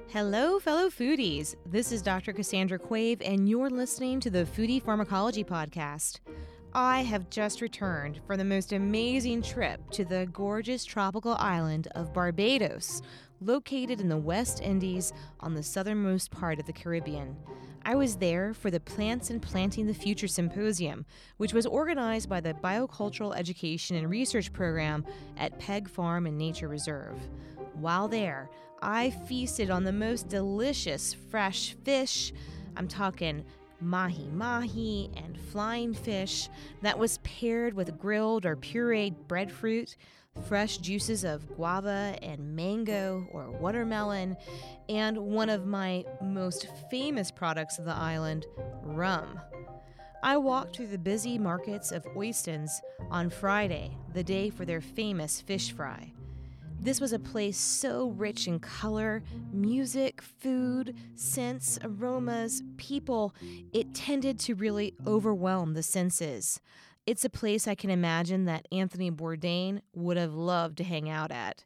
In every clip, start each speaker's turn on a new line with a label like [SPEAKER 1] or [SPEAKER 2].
[SPEAKER 1] Hello, fellow foodies. This is Dr. Cassandra Quave, and you're listening to the Foodie Pharmacology Podcast. I have just returned from the most amazing trip to the gorgeous tropical island of Barbados, located in the West Indies on the southernmost part of the Caribbean. I was there for the Plants and Planting the Future Symposium, which was organized by the Biocultural Education and Research Program at Peg Farm and Nature Reserve. While there, I feasted on the most delicious fresh fish. I'm talking mahi-mahi and flying fish that was paired with grilled or pureed breadfruit, fresh juices of guava and mango or watermelon, and one of my most famous products of the island, rum. I walked through the busy markets of Oistins on Friday, the day for their famous fish fry. This was a place so rich in color, music, food, scents, aromas, people, it tended to really overwhelm the senses. It's a place I can imagine that Anthony Bourdain would have loved to hang out at.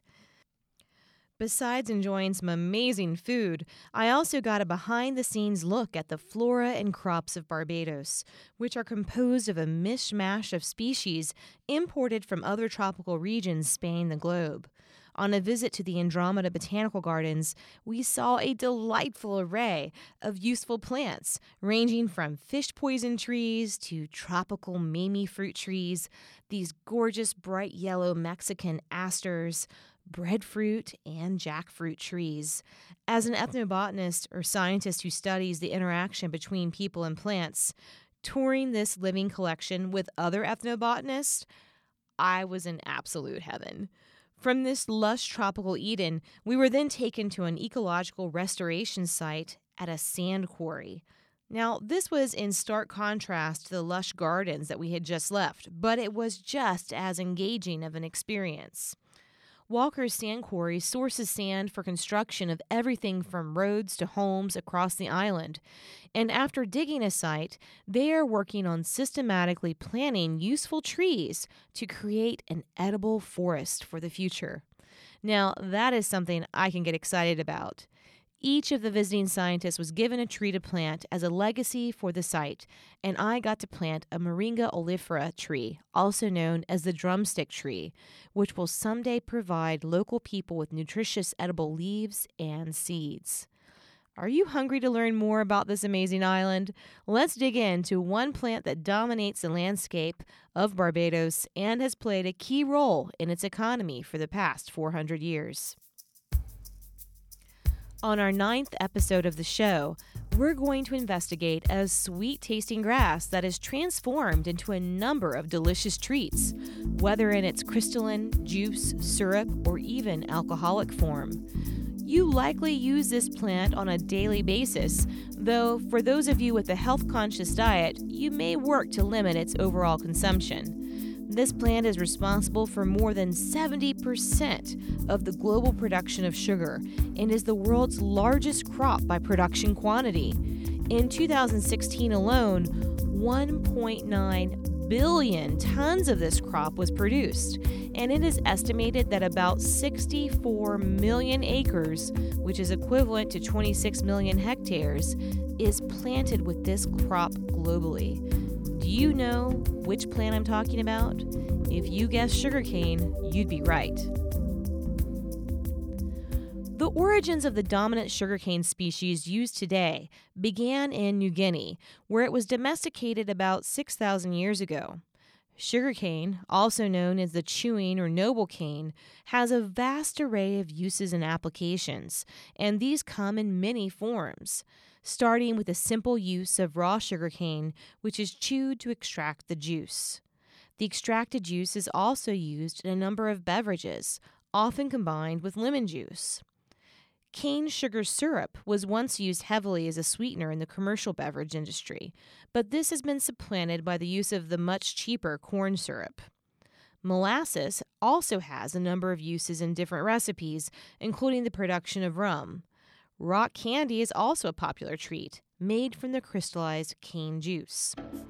[SPEAKER 1] Besides enjoying some amazing food, I also got a behind-the-scenes look at the flora and crops of Barbados, which are composed of a mishmash of species imported from other tropical regions spanning the globe. On a visit to the Andromeda Botanical Gardens, we saw a delightful array of useful plants, ranging from fish poison trees to tropical mamey fruit trees, these gorgeous bright yellow Mexican asters, breadfruit, and jackfruit trees. As an ethnobotanist or scientist who studies the interaction between people and plants, touring this living collection with other ethnobotanists, I was in absolute heaven. From this lush tropical Eden, we were then taken to an ecological restoration site at a sand quarry. Now, this was in stark contrast to the lush gardens that we had just left, but it was just as engaging of an experience. Walker's Sand Quarry sources sand for construction of everything from roads to homes across the island. And after digging a site, they are working on systematically planting useful trees to create an edible forest for the future. Now, that is something I can get excited about. Each of the visiting scientists was given a tree to plant as a legacy for the site, and I got to plant a Moringa oleifera tree, also known as the drumstick tree, which will someday provide local people with nutritious edible leaves and seeds. Are you hungry to learn more about this amazing island? Let's dig into one plant that dominates the landscape of Barbados and has played a key role in its economy for the past 400 years. On our 9th episode of the show, we're going to investigate a sweet-tasting grass that is transformed into a number of delicious treats, whether in its crystalline, juice, syrup, or even alcoholic form. You likely use this plant on a daily basis, though for those of you with a health-conscious diet, you may work to limit its overall consumption. This plant is responsible for more than 70% of the global production of sugar and is the world's largest crop by production quantity. In 2016 alone, 1.9 billion tons of this crop was produced, and it is estimated that about 64 million acres, which is equivalent to 26 million hectares, is planted with this crop globally. Do you know which plant I'm talking about? If you guessed sugarcane, you'd be right. The origins of the dominant sugarcane species used today began in New Guinea, where it was domesticated about 6,000 years ago. Sugarcane, also known as the chewing or noble cane, has a vast array of uses and applications, and these come in many forms, starting with the simple use of raw sugarcane, which is chewed to extract the juice. The extracted juice is also used in a number of beverages, often combined with lemon juice. Cane sugar syrup was once used heavily as a sweetener in the commercial beverage industry, but this has been supplanted by the use of the much cheaper corn syrup. Molasses also has a number of uses in different recipes, including the production of rum. Rock candy is also a popular treat, made from the crystallized cane juice.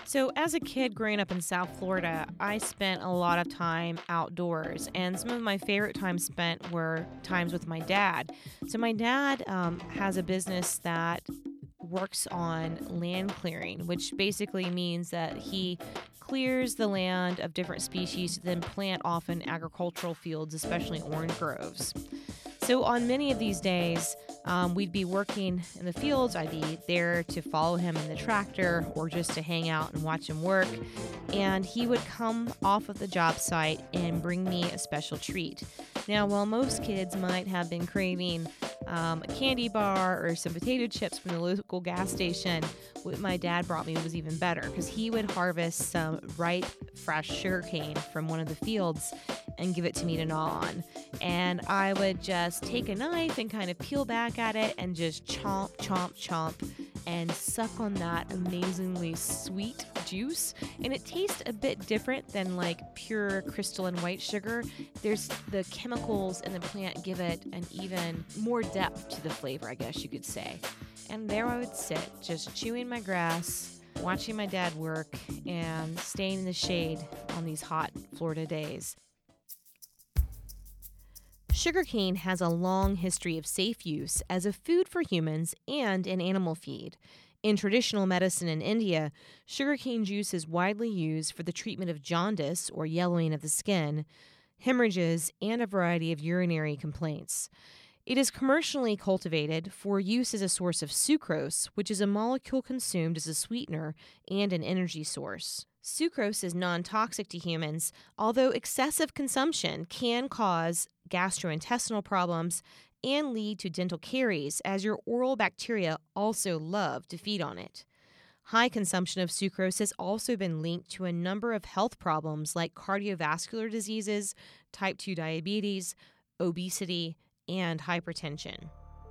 [SPEAKER 1] So, as a kid growing up in South Florida, I spent a lot of time outdoors, and some of my favorite times spent were times with my dad. So, my dad has a business that works on land clearing, which basically means that he clears the land of different species to then plant often agricultural fields, especially orange groves. So on many of these days, we'd be working in the fields. I'd be there to follow him in the tractor or just to hang out and watch him work. And he would come off of the job site and bring me a special treat. Now, while most kids might have been craving a candy bar or some potato chips from the local gas station, what my dad brought me was even better because he would harvest some ripe, fresh sugarcane from one of the fields and give it to me to gnaw on. And I would just take a knife and kind of peel back at it and just chomp, chomp, chomp and suck on that amazingly sweet juice. And it tastes a bit different than like pure crystalline white sugar. There's the chemicals in the plant give it an even more depth to the flavor, I guess you could say. And there I would sit, just chewing my grass, watching my dad work, and staying in the shade on these hot Florida days. Sugarcane has a long history of safe use as a food for humans and an animal feed. In traditional medicine in India, sugarcane juice is widely used for the treatment of jaundice or yellowing of the skin, hemorrhages, and a variety of urinary complaints. It is commercially cultivated for use as a source of sucrose, which is a molecule consumed as a sweetener and an energy source. Sucrose is non-toxic to humans, although excessive consumption can cause gastrointestinal problems and lead to dental caries, as your oral bacteria also love to feed on it. High consumption of sucrose has also been linked to a number of health problems like cardiovascular diseases, type 2 diabetes, obesity, and hypertension.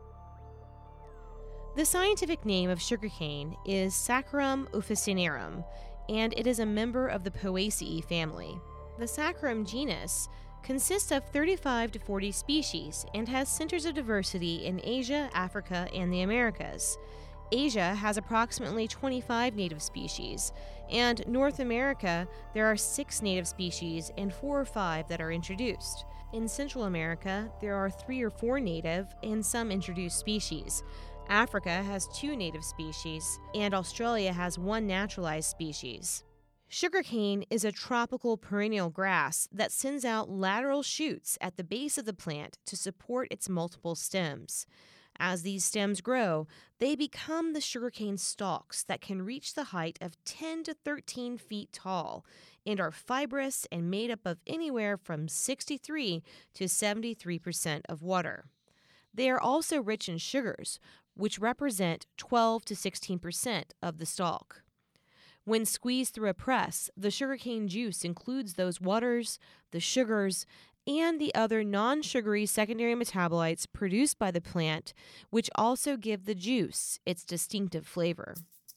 [SPEAKER 1] The scientific name of sugarcane is Saccharum officinarum, and it is a member of the Poaceae family. The Saccharum genus consists of 35 to 40 species and has centers of diversity in Asia, Africa, and the Americas. Asia has approximately 25 native species, and North America, there are 6 native species and 4 or 5 that are introduced. In Central America, there are 3 or 4 native and some introduced species. Africa has 2 native species, and Australia has 1 naturalized species. Sugarcane is a tropical perennial grass that sends out lateral shoots at the base of the plant to support its multiple stems. As these stems grow, they become the sugarcane stalks that can reach the height of 10 to 13 feet tall and are fibrous and made up of anywhere from 63 to 73% of water. They are also rich in sugars, which represent 12 to 16% of the stalk. When squeezed through a press, the sugarcane juice includes those waters, the sugars, and the other non-sugary secondary metabolites produced by the plant, which also give the juice its distinctive flavor.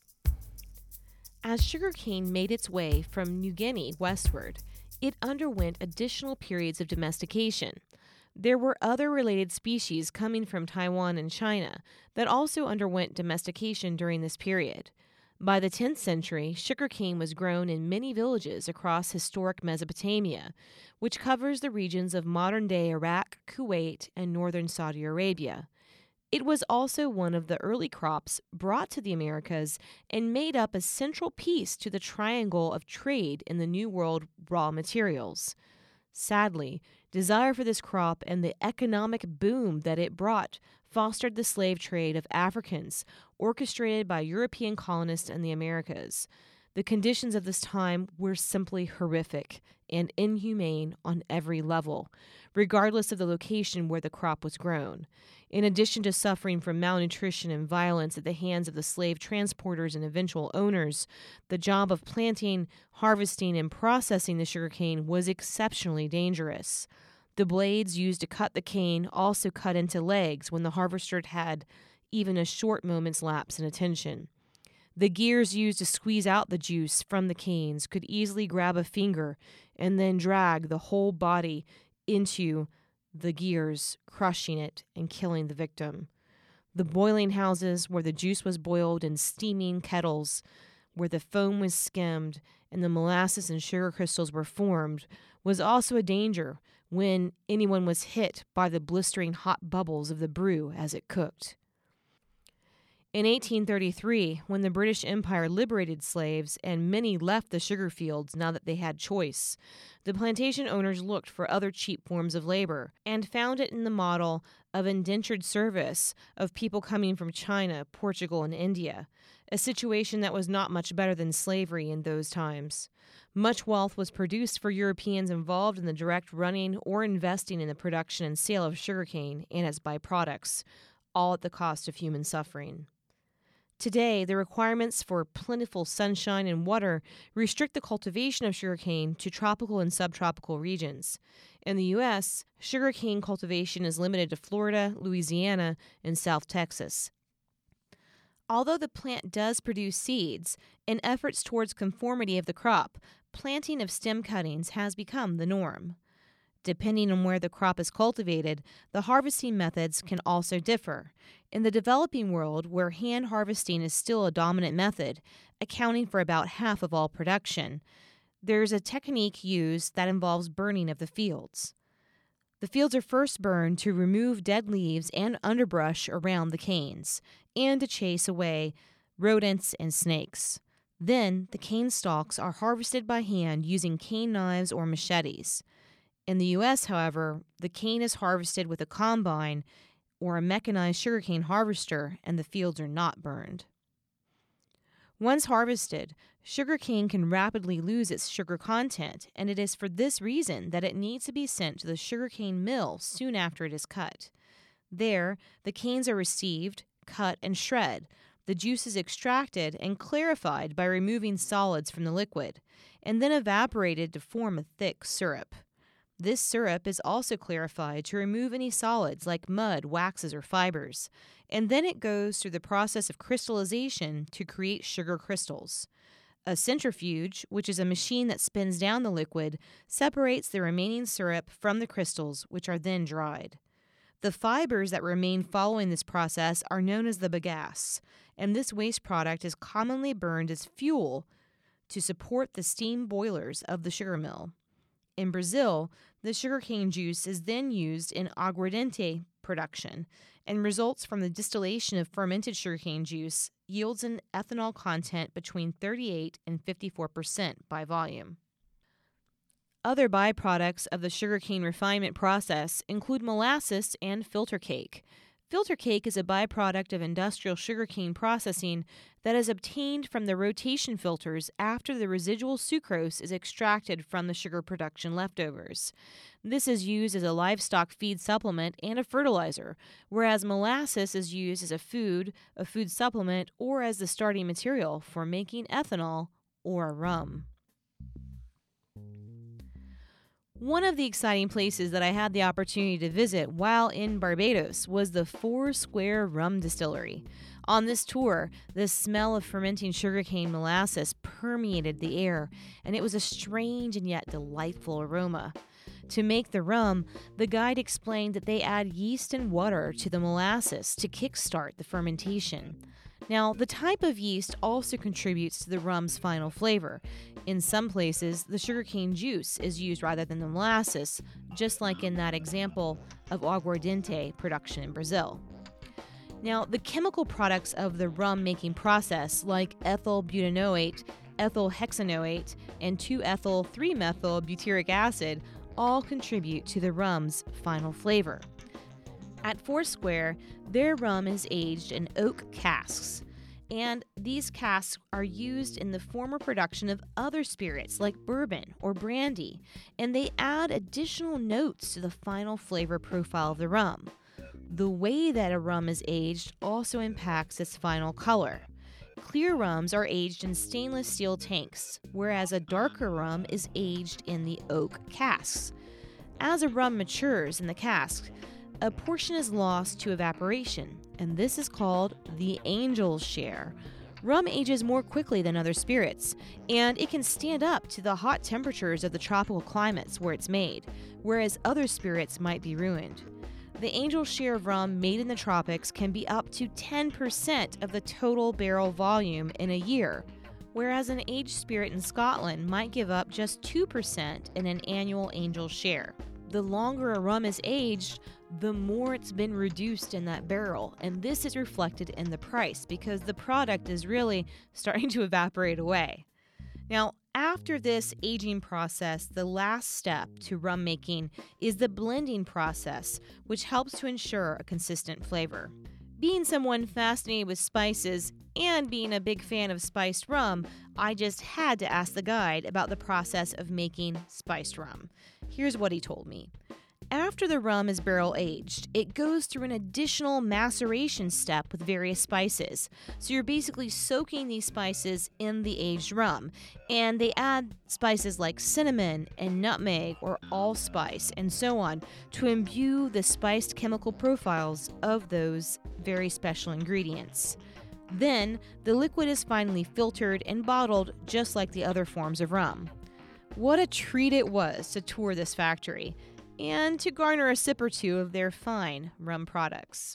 [SPEAKER 1] As sugarcane made its way from New Guinea westward, it underwent additional periods of domestication. There were other related species coming from Taiwan and China that also underwent domestication during this period. By the 10th century, sugarcane was grown in many villages across historic Mesopotamia, which covers the regions of modern-day Iraq, Kuwait, and northern Saudi Arabia. It was also one of the early crops brought to the Americas and made up a central piece to the triangle of trade in the New World raw materials. Sadly, desire for this crop and the economic boom that it brought fostered the slave trade of Africans, orchestrated by European colonists in the Americas. The conditions of this time were simply horrific and inhumane on every level, regardless of the location where the crop was grown. In addition to suffering from malnutrition and violence at the hands of the slave transporters and eventual owners, the job of planting, harvesting, and processing the sugarcane was exceptionally dangerous. The blades used to cut the cane also cut into legs when the harvester had even a short moment's lapse in attention. The gears used to squeeze out the juice from the canes could easily grab a finger and then drag the whole body into the gears, crushing it and killing the victim. The boiling houses where the juice was boiled in steaming kettles where the foam was skimmed and the molasses and sugar crystals were formed, was also a danger when anyone was hit by the blistering hot bubbles of the brew as it cooked. In 1833, when the British Empire liberated slaves and many left the sugar fields now that they had choice, the plantation owners looked for other cheap forms of labor and found it in the model of indentured service of people coming from China, Portugal, and India, a situation that was not much better than slavery in those times. Much wealth was produced for Europeans involved in the direct running or investing in the production and sale of sugarcane and its byproducts, all at the cost of human suffering. Today, the requirements for plentiful sunshine and water restrict the cultivation of sugarcane to tropical and subtropical regions. In the U.S., sugarcane cultivation is limited to Florida, Louisiana, and South Texas. Although the plant does produce seeds, in efforts towards conformity of the crop, planting of stem cuttings has become the norm. Depending on where the crop is cultivated, the harvesting methods can also differ. In the developing world, where hand harvesting is still a dominant method, accounting for about half of all production, there's a technique used that involves burning of the fields. The fields are first burned to remove dead leaves and underbrush around the canes, and to chase away rodents and snakes. Then, the cane stalks are harvested by hand using cane knives or machetes. In the U.S., however, the cane is harvested with a combine or a mechanized sugarcane harvester, and the fields are not burned. Once harvested, sugarcane can rapidly lose its sugar content, and it is for this reason that it needs to be sent to the sugarcane mill soon after it is cut. There, the canes are received, cut, and shred. The juice is extracted and clarified by removing solids from the liquid, and then evaporated to form a thick syrup. This syrup is also clarified to remove any solids like mud, waxes, or fibers, and then it goes through the process of crystallization to create sugar crystals. A centrifuge, which is a machine that spins down the liquid, separates the remaining syrup from the crystals, which are then dried. The fibers that remain following this process are known as the bagasse, and this waste product is commonly burned as fuel to support the steam boilers of the sugar mill. In Brazil, the sugarcane juice is then used in aguardente production and results from the distillation of fermented sugarcane juice yields an ethanol content between 38 and 54% by volume. Other byproducts of the sugarcane refinement process include molasses and filter cake. Filter cake is a byproduct of industrial sugarcane processing that is obtained from the rotation filters after the residual sucrose is extracted from the sugar production leftovers. This is used as a livestock feed supplement and a fertilizer, whereas molasses is used as a food supplement, or as the starting material for making ethanol or rum. One of the exciting places that I had the opportunity to visit while in Barbados was the Foursquare Rum Distillery. On this tour, the smell of fermenting sugarcane molasses permeated the air, and it was a strange and yet delightful aroma. To make the rum, the guide explained that they add yeast and water to the molasses to kickstart the fermentation. Now, the type of yeast also contributes to the rum's final flavor. In some places, the sugarcane juice is used rather than the molasses, just like in that example of aguardente production in Brazil. Now, the chemical products of the rum-making process, like ethyl butanoate, ethyl hexanoate, and 2-ethyl-3-methyl butyric acid, all contribute to the rum's final flavor. At Foursquare, their rum is aged in oak casks, and these casks are used in the former production of other spirits like bourbon or brandy, and they add additional notes to the final flavor profile of the rum. The way that a rum is aged also impacts its final color. Clear rums are aged in stainless steel tanks, whereas a darker rum is aged in the oak casks. As a rum matures in the cask, a portion is lost to evaporation, and this is called the angel's share. Rum ages more quickly than other spirits, and it can stand up to the hot temperatures of the tropical climates where it's made, whereas other spirits might be ruined. The angel's share of rum made in the tropics can be up to 10% of the total barrel volume in a year, whereas an aged spirit in Scotland might give up just 2% in an annual Angel share. The longer a rum is aged, the more it's been reduced in that barrel, and this is reflected in the price because the product is really starting to evaporate away. Now, after this aging process, the last step to rum making is the blending process, which helps to ensure a consistent flavor. Being someone fascinated with spices and being a big fan of spiced rum, I just had to ask the guide about the process of making spiced rum. Here's what he told me. After the rum is barrel aged, it goes through an additional maceration step with various spices. So you're basically soaking these spices in the aged rum, and they add spices like cinnamon and nutmeg or allspice and so on to imbue the spiced chemical profiles of those very special ingredients. Then, the liquid is finally filtered and bottled just like the other forms of rum. What a treat it was to tour this factory and to garner a sip or two of their fine rum products.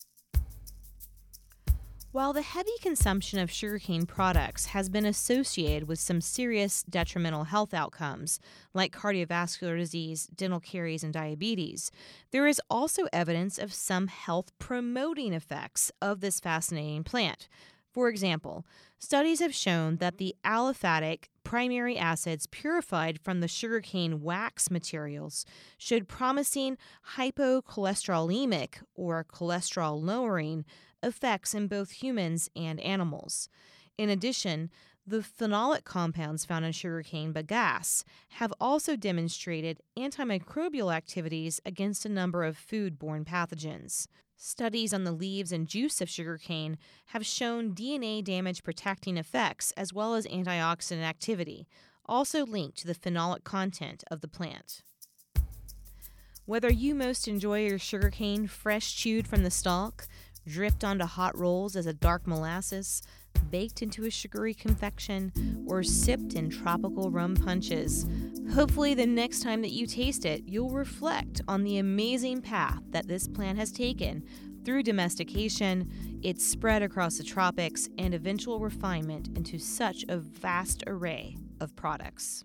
[SPEAKER 1] While the heavy consumption of sugarcane products has been associated with some serious detrimental health outcomes, like cardiovascular disease, dental caries, and diabetes, there is also evidence of some health-promoting effects of this fascinating plant. For example, studies have shown that the aliphatic primary acids purified from the sugarcane wax materials showed promising hypocholesтерolemic or cholesterol-lowering effects in both humans and animals. In addition, the phenolic compounds found in sugarcane bagasse have also demonstrated antimicrobial activities against a number of food-borne pathogens. Studies on the leaves and juice of sugarcane have shown DNA damage protecting effects as well as antioxidant activity, also linked to the phenolic content of the plant. Whether you most enjoy your sugarcane fresh chewed from the stalk, dripped onto hot rolls as a dark molasses, baked into a sugary confection, or sipped in tropical rum punches, hopefully the next time that you taste it, you'll reflect on the amazing path that this plant has taken through domestication, its spread across the tropics, and eventual refinement into such a vast array of products.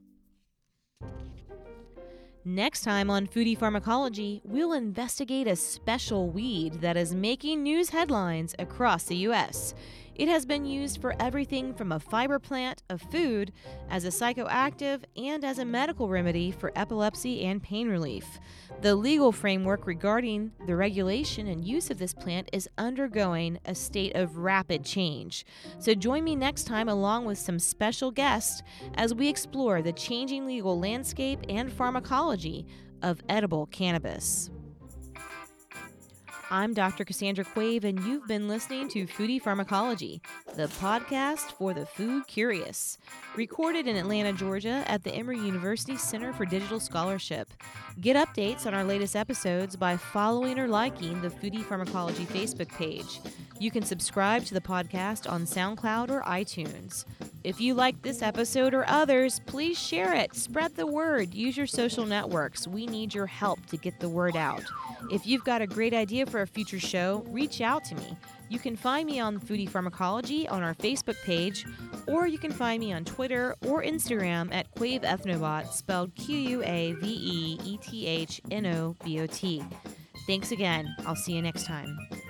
[SPEAKER 1] Next time on Foodie Pharmacology, we'll investigate a special weed that is making news headlines across the U.S. It has been used for everything from a fiber plant of food, as a psychoactive, and as a medical remedy for epilepsy and pain relief. The legal framework regarding the regulation and use of this plant is undergoing a state of rapid change. So join me next time along with some special guests as we explore the changing legal landscape and pharmacology of edible cannabis. I'm Dr. Cassandra Quave, and you've been listening to Foodie Pharmacology, the podcast for the food curious. Recorded in Atlanta, Georgia at the Emory University Center for Digital Scholarship. Get updates on our latest episodes by following or liking the Foodie Pharmacology Facebook page. You can subscribe to the podcast on SoundCloud or iTunes. If you like this episode or others, please share it. Spread the word. Use your social networks. We need your help to get the word out. If you've got a great idea for a future show, reach out to me. You can find me on Foodie Pharmacology on our Facebook page, or you can find me on Twitter or Instagram at Quave Ethnobot, spelled Quaveethnobot. Thanks again. I'll see you next time.